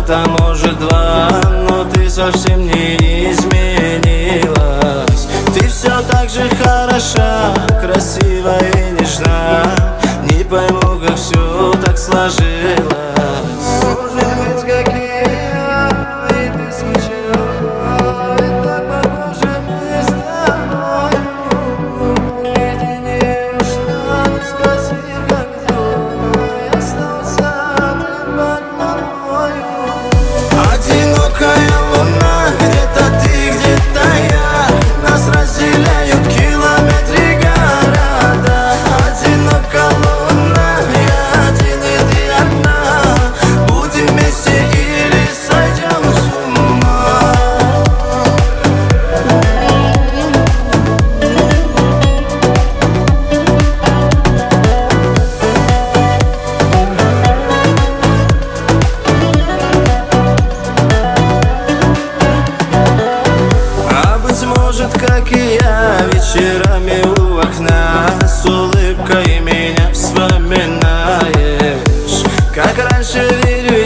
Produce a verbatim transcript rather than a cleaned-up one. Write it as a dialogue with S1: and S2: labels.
S1: год, а может два, но ты совсем не изменилась. Ты все так же хороша, красива и нежна. Не пойму, как все так сложилось. Может быть, какие и ты скучала, ведь так похоже мы с тобой. Наедине ушла, спроси, как дела, и остался один под тобою. Одинокая луна, где-то ты, где-то я, нас разделяют километры города. Одинока луна, я один и ты одна. Будем вместе или сойдем с ума. А быть может, как и я, вечерами у окна с улыбкой меня вспоминаешь. Как раньше верю